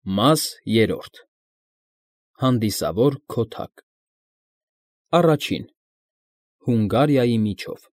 Մաս երրորդ Հանդիսավոր քոթակ Առաջին Հունգարիայի միջով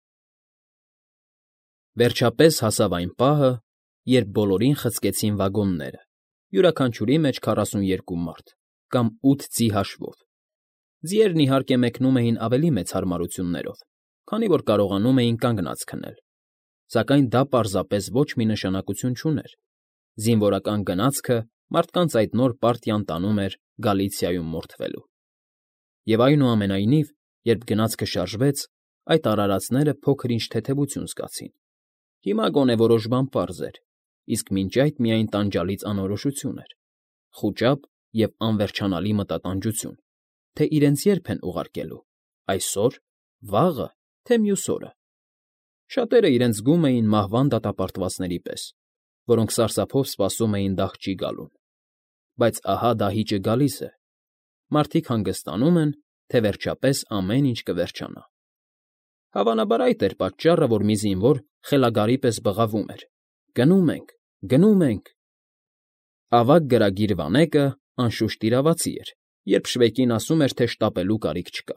Վերջապես հասավ այն պահը, երբ բոլորին խցկեցին վագոնները, յուրաքանչյուրի մեջ 42 մարդ, կամ 8 ձի հաշվով։ Ձիերն իհարկե մեկնում էին ավելի մեծ հարմարություններով, քանի որ կարողանում էին կանգնած քնել, սակայն դա պարզապես ոչ մի նշանակություն չուներ։ Զինվորական գնացքը մարդկանց այդ նոր պարտիան տանում էր Գալիցիայում մորթվելու։ Եվ այնուամենայնիվ, երբ գնացքը շարժվեց, այդ արարածները փոքր-ինչ թեթևություն զգացին։ Հիմա գոնե որոշ բան պարզ էր, իսկ մինչ այդ միայն տանջալից անորոշություն էր, խուճապ և անվերջանալի մտատանջություն, թե իրենց երբ են ուղարկելու՝ այսօր, վաղը, թե մյուս օրը։ Շատերը իրենց զգում էին մահվան դատապարտվածների պես, որոնք սարսափով սպասում էին դահճի գալուն։ Բայց ահա դահիճը գալիս է։ Մարդիկ հանգստանում են, թե վերջապես ամեն ինչ կվերջանա։ Հավանաբար այդ էր պատճառը, որ մի զինվոր խելագարի պես բղավում էր. «Գնում ենք, գնում ենք»։ Ավագ գրագիր վանեկը, անշուշտ, իրավացի էր, երբ Շվեյկին ասում էր, թե շտապելու կարիք չկա։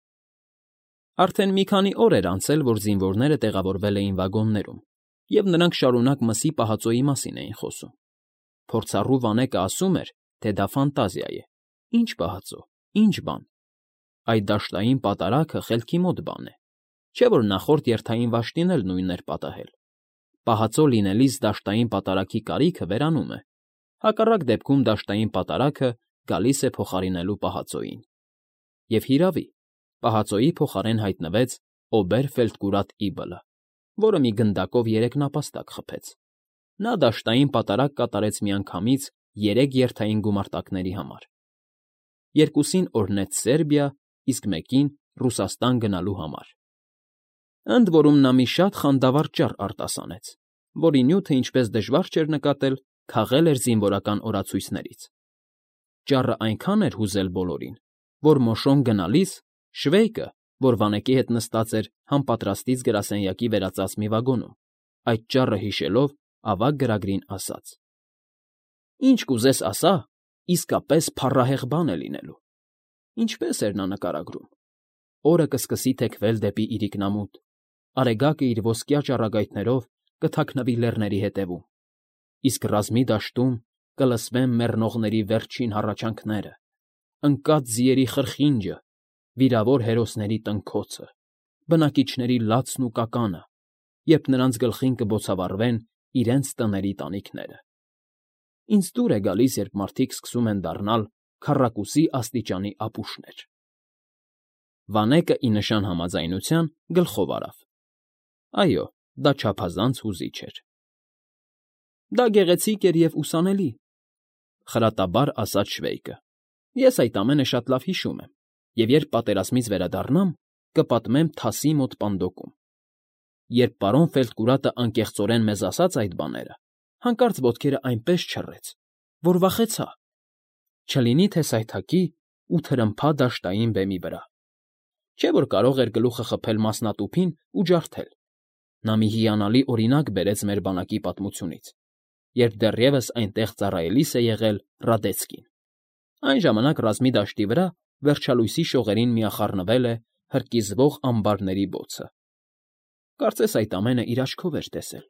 Արդեն մի քանի օր էր անցել, որ զինվորները տեղավորվել էին վագոններում, և նրանք շարունակ մսի պահածոյի մասին էին խոսում։ Փորձառու վանեկը ասում էր, թե դա ֆանտազիա է։ Ինչ պահածո, ինչ բան։ Այդ դաշտային պատարագը խելքի մոտ բան է, չէ՞ որ նախորդ երթային վաշտին էլ նույնն էր պատահել։ Պահածո լինելիս դաշտային պատարագի կարիքը վերանում է։ Հակառակ դեպքում դաշտային պատարագը գալիս է փոխարինելու պահածոյին։ Եվ հիրավի, պահածոյի փոխարեն հայտնվեց Օբերֆելդկուրատ Իբլը, որը մի գնդակով 3 նապաստակ խփեց։ Նա դաշտային պատարագ կատարեց միանգամից 3 երթային գումարտակների համար։ Երկուսին օրհնեց Սերբիա, իսկ մեկին Ռուսաստան գնալու համար։ Ընդ որում նա մի շատ խանդավառ ճառ արտասանեց, որի նյութը, ինչպես դժվար չէր նկատել, քաղել էր զինվորական օրացույցներից։ Ճառը այնքան էր հուզել բոլորին, որ Մոշոն գնալիս Շվեյկը, որ վանեկի հետ նստած էր համապատրաստից գրասենյակի վերածած մի վագոնում, այդ ճառը հիշելով, ավագ գրագրին ասաց. «Ինչ կուզես ասա, իսկապես փառահեղ բան է լինելու»։ Ինչպես էր նա նկարագրում. օրը կսկսի թեքվել դեպի իրիկնամուտ, արեգակը իր ոսկյա ճառագայթներով կթաքնվի լեռների ետևում, իսկ ռազմի դաշտում կլսվեն մեռնողների վերջին հառաչանքները, ընկած ձիերի խրխինջը, վիրավոր հերոսների տնքոցը, բնակիչների լացն ու կականը, երբ նրանց գլխին կբոցավառվեն իրենց տների տանիքները։ Ինձ դուր է գալիս, երբ մարդիկ սկսում են դառնալ քառակուսի աստիճանի ապուշներ։ Վանեկը ի նշան համաձայնության գլխով արավ։ Այո, դա չափազանց հուզիչ էր։ Դա գեղեցիկ էր և ուսանելի, խրատաբար ասաց Շվեյկը։ Ես այդ ամենը շատ լավ հիշում եմ, և երբ պատերազմից վերադառնամ, կպատմեմ թասի մոտ պանդոկում։ Երբ պարոն Ֆելդկուրատը անկեղծորեն մեզ ասաց այդ բաները, հանկարծ ոտքերը այնպես չռեց, որ վախեցա։ Չլինի թե սայթաքի ու թրմփա դաշտային բեմի վրա։ Չէ՞ որ կարող էր գլուխը խփել մասնատուփին ու ջարդել։ Նա մի հիանալի օրինակ բերեց մեր բանակի պատմությունից, երբ դեռևս այնտեղ ծառայելիս է եղել Ռադեցկին։ Այն ժամանակ ռազմի դաշտի վրա վերջալույսի շողերին միախառնվել է հրկիզվող ամբարների բոցը։ Կարծես այդ ամենը իր աչքով էր տեսել։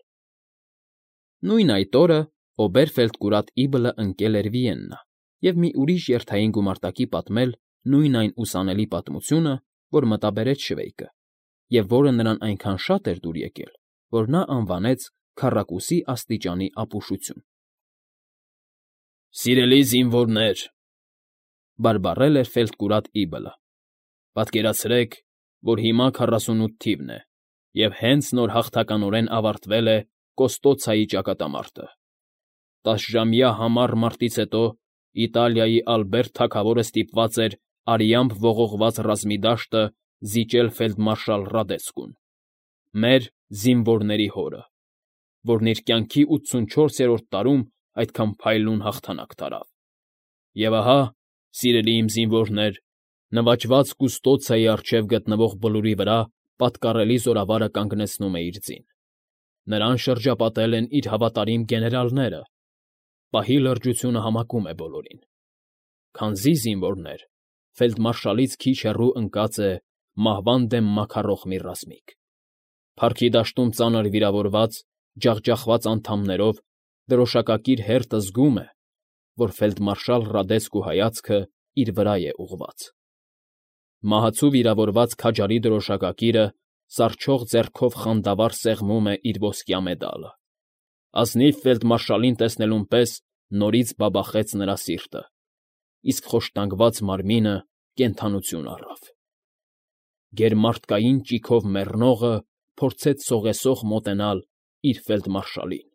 Նույն այդ օրը Օբերֆելդկուրատ Իբլը ընկել էր Վիեննա և մի ուրիշ երթային գումարտակի պատմել նույն այն ուսանելի պատմությունը, որ մտաբերեց Շվեյկը, և որը նրան այնքան շատ էր դուր եկել, որ նա անվանեց քառակուսի աստիճանի ապուշություն։ «Սիրելի զինվորներ», բարբառել էր Ֆելդկուրատ Իբլը, պատկերացրեք, որ հիմա 48 թիվն է, և հենց նոր հաղթականորեն ավարտվել է Կոստոցայի ճակատամարտը։ 10-ժամյա համառ մարտից հետո Իտալիայի Ալբերտ թագավորը ստիպված էր արիամբ ողողված ռազմի դաշտը զիջել ֆելդմարշալ Ռադեցկուն, մեր զինվորների հորը, որն իր կյանքի 84-րդ տարում այդքան փայլուն հաղթանակ տարավ։ Եվ ահա, սիրելի իմ զինվորներ, նվաճված Կուստոցիայի առջև գտնվող բլուրի վրա պատկառելի զորավարը կանգնեցնում է իր ձին։ Նրան շրջապատել են իր հավատարիմ գեներալները։ պահի լրջությունը համակում է բոլորին։ Քանզի զինվորներ, ֆելդմարշալից քիչ հեռու ընկած է մահվան դեմ մաքարող մի ռազմիկ։ Փառքի դաշտում ծանր վիրավորված, ջախջախված անդամներով դրոշակակիր հերթը զգում է, որ ֆելդմարշալ Ռադեցկու հայացքը իր վրա է ուղղված։ Մահացու վիրավորված քաջարի դրոշակակիրը սառչող ձեռքով խանդավառ սեղմում է իր ոսկյա մեդալը։ Ազնիվ ֆելդմարշալին տեսնելուն պես նորից բաբախեց նրա սիրտը, իսկ խոշտանգված մարմինը կենդանություն առավ։ Գերմարդկային ճիգով մեռնողը փորձեց սողեսող մոտենալ իր ֆելդմարշալին։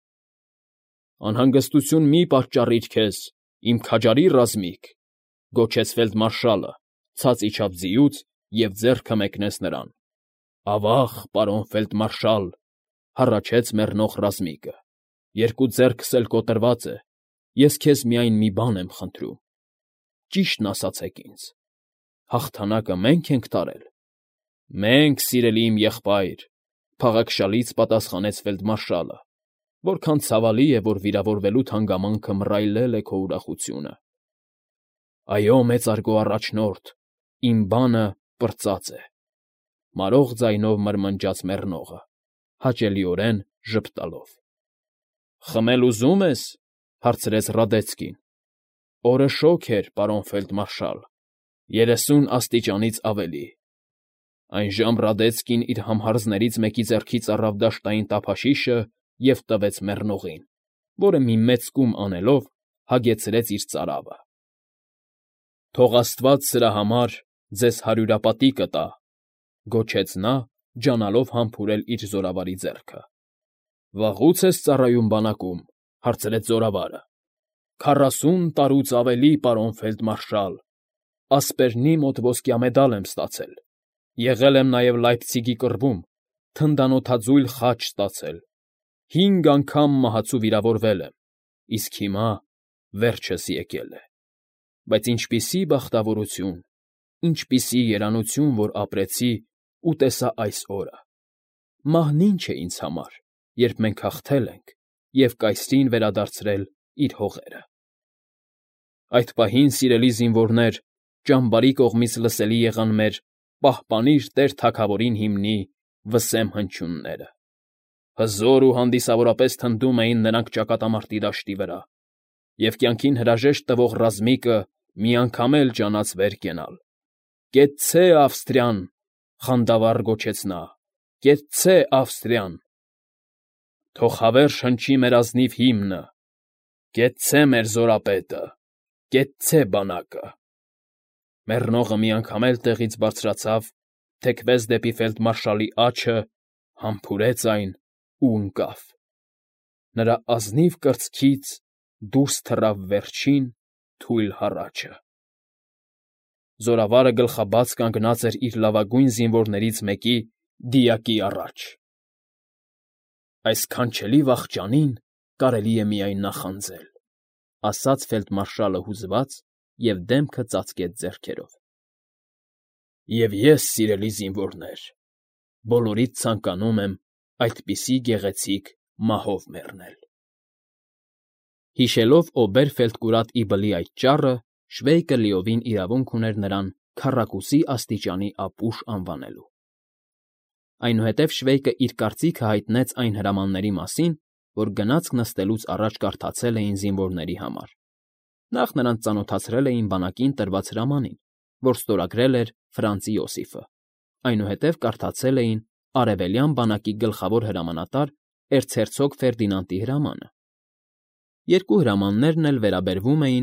«Անհանգստություն մի պատճառիր քեզ, իմ քաջարի ռազմիկ», գոչեց ֆելդմարշալը, ցած իջավ ձիուց և ձեռքը մեկնեց նրան։ «Ավա՜ղ, պարոն ֆելդմարշալ», հառաչեց մեռնող ռազմիկը, «երկու ձեռքս էլ կոտրված է, ես քեզ միայն մի բան եմ խնդրում. ճիշտն ասացեք ինձ, հաղթանակը մե՞նք ենք տարել»։ «Մենք, սիրելի իմ եղբայր», փաղաքշալից պատասխանեց ֆելդմարշալը, «որքան ցավալի է, որ վիրավորվելուդ հանգամանքը մռայլել է քո ուրախությունը»։ «Այո, մեծարգո առաջնորդ, իմ բանը պրծած է», մարող ձայնով մրմնջաց մեռնողը, հաճելիորեն ժպտալով։ «Խմել ուզում ես», հարցրեց Ռադեցկին։ «Օրը շոգ էր, պարոն ֆելդմարշալ, 30 աստիճանից ավելի»։ Այնժամ Ռադեցկին իր համհարձներից մեկի ձեռքից առավ դաշտային տափաշիշը և տվեց մեռնողին, որը մի մեծ կում անելով հագեցրեց իր ծարավը։ «Թող աստված սրա համար ձեզ հարյուրապատիկը տա», գոչեց նա, ջանալով համբուրել իր զորավարի ձեռքը։ «Վաղո՞ւց ես ծառայում բանակում», հարցրեց զորավարը։ 40 տարուց ավելի, պարոն ֆելդմարշալ, ասպերնի մոտ ոսկյա մեդալ եմ ստացել, եղել եմ նաև Լայպցիգի կռվում, թնդանոթաձույլ խաչ ստացել, 5 անգամ մահացու վիրավորվել եմ, իսկ հիմա վերջս եկել է։ Բայց ինչպիսի բախտավորություն, ինչպիսի երանություն, որ ապրեցի ու տեսա այս օրը։ Մահն ինչ է ինձ համար, երբ մենք հաղթել ենք և կայսրին վերադարձրել իր հողերը։ Այդ պահին, սիրելի զինվորներ, ճամբարի կողմից լսելի եղան մեր «Պահպանիր Տեր Թագավորին» հիմնի վսեմ հնչյունները։ Հզոր ու հանդիսավորապես թնդում էին նրանք ճակատամարտի դաշտի վրա, և կյանքին հրաժեշտ տվող ռազմիկը մի անգամ էլ ջանաց վեր կենալ։ «Կեցցե Ավստրիան», խանդավառ գոչեց նա, «կեցցե Ավստրիան»։ Թող հավերժ հնչի մեր ազնիվ հիմնը. «Կեցցե մեր զորապետը, կեցցե բանակը»։ Մեռնողը մի անգամ էլ տեղից բարձրացավ, թեքվեց դեպի ֆելդմարշալի աջը, համբուրեց այն ու ընկավ։ Նրա ազնիվ կրծքից դուրս թռավ վերջին թույլ հառաչը։ Զորավարը գլխաբաց կանգնած էր իր լավագույն զինվորներից մեկի դիակի առաջ։ «Այս քանչելի վախճանին կարելի է միայն նախանձել», ասաց ֆելդմարշալը հուզված և դեմքը ծածկեց ձեռքերով։ «Եվ ես, սիրելի զինվորներ, բոլորիդ ցանկանում եմ այդպիսի գեղեցիկ մահով մեռնել»։ Հիշելով Օբեր֊Ֆելդկուրատ֊Իբլի այդ ճառը, Շվեյկը լիովին իրավունք ուներ նրան քառակուսի աստիճանի ապուշ անվանելու։ Այնուհետև Շվեյկը իր կարծիքը հայտնեց այն հրամանների մասին, որ գնացք նստելուց առաջ կարդացել էին զինվորների համար։ Նախ նրանց ծանոթացրել էին բանակին տրված հրամանին, որ ստորագրել էր Ֆրանց Իոսիֆը, այնուհետև կարդացել էին արևելյան բանակի գլխավոր հրամանատար էրցհերցոգ Ֆերդինանդի հրամանը։ Երկու հրամաններն էլ վերաբերվում էին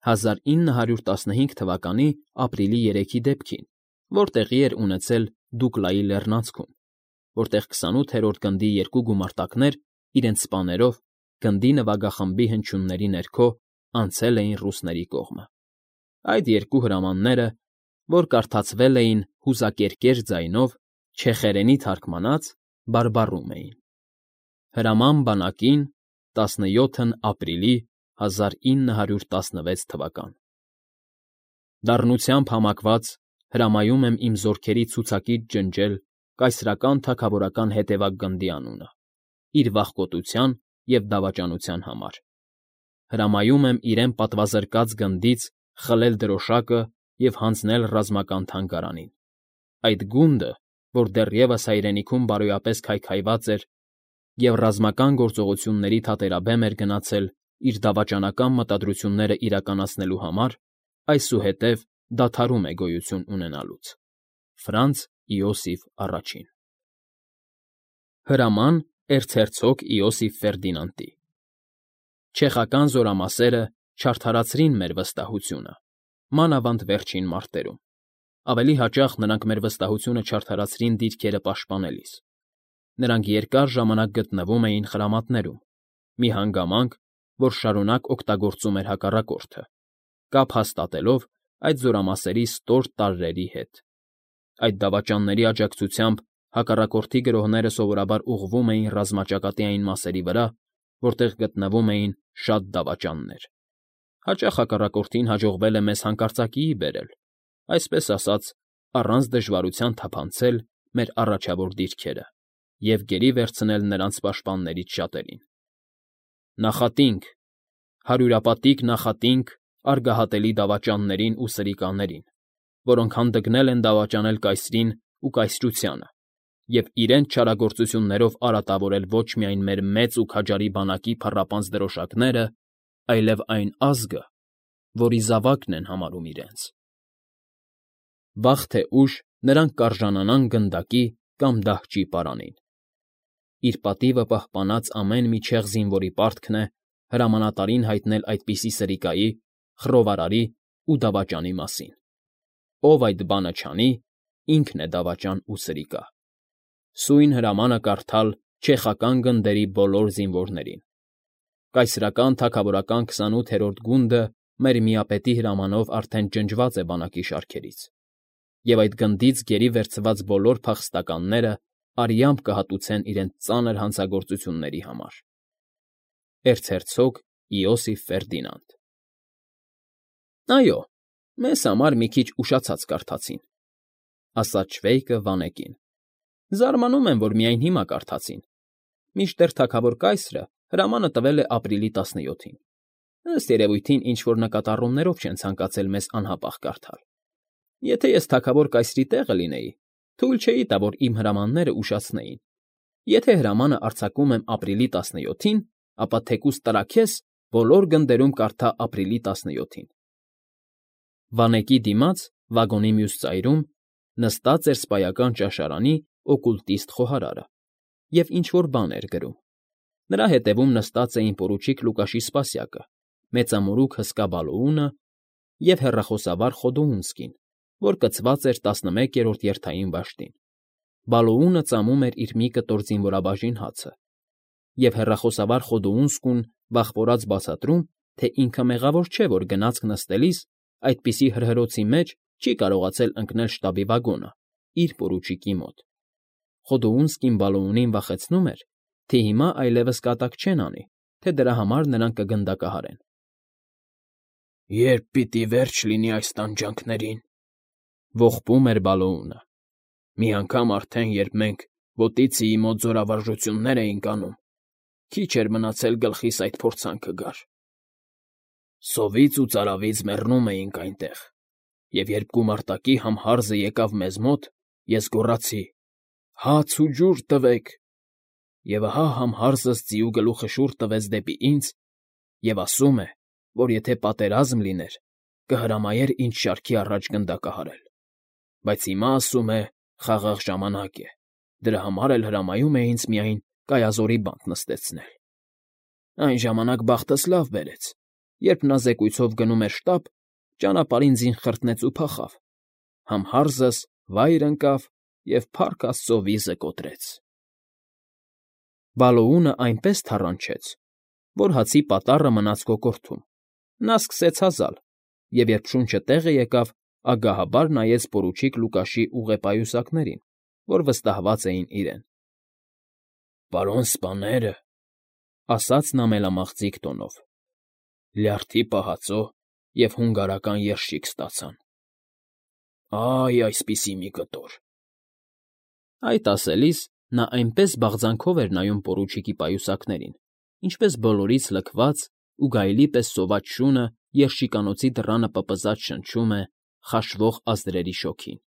1915 թվականի ապրիլի 3-ի դեպքին, որ տեղի էր ունեցել Դուկլայի լեռնանցքում, որտեղ 28-րդ գնդի երկու գումարտակներ իրենց սպաներով գնդի նվագախմբի հնչյունների ներքո անցել էին ռուսների կողմը։ Այդ երկու հրամանները, որ կարդացվել էին հուզակերկեր ձայնով, չեխերենի թարգմանած, բարբառում էին. Հրաման բանակին 17 ապրիլի 1916 թվական։ Դառնությամբ համակված հրամայում եմ իմ զորքերի ցուցակից ջնջել կայսրական թագավորական հետևակ գնդի անունը՝ իր վախկոտության և դավաճանության համար։ հրամայում եմ իրեն պատվազրկած գնդից խլել դրոշակը և հանձնել ռազմական թանգարանին։ Այդ գունդը, որ դեռևս հայրենիքում բարոյապես քայքայված էր և ռազմական գործողությունների թատերաբեմ էր գնացել իր դավաճանական մտադրությունները իրականացնելու համար, այսուհետև դադարում է գոյություն ունենալուց։ Ֆրանց Իոսիֆ Առաջին Հրաման էրցհերցոգ Իոսիֆ Ֆերդինանդի Չեխական զորամասերը չարդարացրին մեր վստահությունը, մանավանդ վերջին մարտերում, ավելի հաճախ նրանք մեր վստահությունը չարդարացրին դիրքերը պաշտպանելիս։ Նրանք երկար ժամանակ գտնվում էին խրամատներում, մի հանգամանք, որ շարունակ օգտագործում էր հակառակորդը, կապ հաստատելով այդ զորամասերի ստոր տարրերի հետ։ Այդ դավաճանների աջակցությամբ հակառակորդի գրոհները սովորաբար ուղղվում էին ռազմաճակատի այն մասերի վրա, որտեղ գտնվում էին շատ դավաճաններ։ Հաճախ հակառակորդին հաջողվել է մեզ հանկարծակիի բերել, այսպես ասած, առանց դժվարության թափանցել մեր առաջավոր դիրքերը և գերի վերցնել նրանց պաշտպաններից շատերին։ Նախատինք, հարյուրապատիկ նախատինք արգահատելի դավաճաններին ու սրիկաներին, որոնք հանդգնել են դավաճանել կայսրին ու կայսրությանը և իրենց չարագործություններով արատավորել ոչ միայն մեր մեծ ու քաջարի բանակի փառապանծ դրոշակները, այլև այն ազգը, որի զավակն են համարում իրենց։ Վաղ թե ուշ նրանք կարժանանան գնդակի կամ դահճի պարանին։ Իր պատիվը պահպանած ամեն մի չեղ զինվորի պարտքն է հրամանատարին հայտնել այդպիսի սրիկայի, խռովարարի ու դավաճանի մասին։ Ով այդ բանը չանի, ինքն է դավաճան ու սրիկա։ Սույն հրամանը կարդալ չեխական գնդերի բոլոր զինվորներին։ Կայսրական թագավորական 28-րդ գունդը մեր միապետի հրամանով արդեն ջնջված է բանակի շարքերից, և այդ գնդից գերի վերցված բոլոր փախստականները արյամբ կհատուցեն իրենց ծանր հանցագործությունների համար։ Էրցհերցոգ Իոսիֆ Ֆերդինանդ Այո, մեզ համար մի քիչ ուշացած կարդացին, ասաց Շվեյկը Վանեկին։ Զարմանում եմ, որ միայն հիմա կարդացին, մինչդեռ թագավոր կայսրը հրամանը տվել է ապրիլի 17-ին։ Ըստ երևույթին ինչ-որ նկատառումներով չեն ցանկացել մեզ անհապաղ կարդալ։ Եթե ես թագավոր կայսրի տեղը լինեի, թույլ չէի տա, որ իմ հրամանները ուշացնեին։ Եթե հրամանը արձակում եմ ապրիլի 17-ին, ապա թեկուզ տրաքես բոլոր գնդերում կարդա ապրիլի 17-ին։ Վանեկի դիմաց, վագոնի մյուս ծայրում, նստած էր սպայական ճաշարանի օկուլտիստ խոհարարը և ինչ֊որ բան էր գրում։ Նրա հետևում նստած էին պորուչիկ Լուկաշի սպասյակը, մեծամորուք հսկա Բալոունը և հեռախոսավար Խոդոունսկին, որ կցված էր 11-րդ երթային վաշտին։ Բալոունը ծամում էր իր մի կտոր զինվորաբաժին հացը, և հեռախոսավար Խոդոունսկուն վախվորած բացատրում, թե ինքը մեղավոր չէ, որ գնացք նստելիս այդպիսի հրհրոցի մեջ չի կարողացել ընկնել շտաբի վագոնը, իր պորուչիկի մոտ։ Խոդոունսկին Բալոունին վախեցնում էր, թե հիմա այլևս կատակ չեն անի, թե դրա համար նրան կգնդակահարեն։ «Ե՞րբ պիտի վերջ լինի այս տանջանքներին», ողբում էր Բալոունը։ «Մի անգամ արդեն, երբ մենք Վոտիցիի մոտ զորավարժություններ էինք անում, քիչ էր մնացել գլխիս այդ փորձանքը գար։ Սովից ու ծարավից մեռնում էինք այնտեղ, և երբ գումարտակի համհարզը եկավ մեզ մոտ, ես գոռացի. «Հաց ու ջուր տվեք», և ահա համհարզս ձիու գլուխը շուռ տվեց դեպի ինձ և ասում է, որ եթե պատերազմ լիներ, կհրամայեր ինձ շարքի առաջ գնդակահարել, բայց հիմա ասում է. խաղաղ ժամանակ է, դրա համար էլ հրամայում է ինձ միայն կայազորի բանտ նստեցնել։ Այն ժամանակ բախտս լավ բերեց, երբ նա զեկույցով գնում էր շտապ, ճանապարհին ձին խրտնեց ու փախավ, համհարզս վայր ընկավ և փառք Աստծո վիզը կոտրեց»։ Բալոունը այնպես թառանչեց, որ հացի պատառը մնաց կոկորդում։ Նա սկսեց հազալ, և երբ շունչը տեղը եկավ, ագահաբար նայեց պորուչիկ Լուկաշի ուղեպայուսակներին, որ վստահված էին իրեն։ «Պարոն սպաները», ֊ ասաց նա մելամաղձիկ տոնով, ֊ լյարդի պահածո և հունգարական երշիկ ստացան։ Այ այսպիսի մի կտոր։ Այդ ասելիս նա այնպես բաղձանքով էր նայում պորուչիկի պայուսակներին, ինչպես բոլորից լքված ու գայլի պես սոված շունը երշիկանոցի դռանը պպզած շնչում է խաշվող ազդրերի շոգին։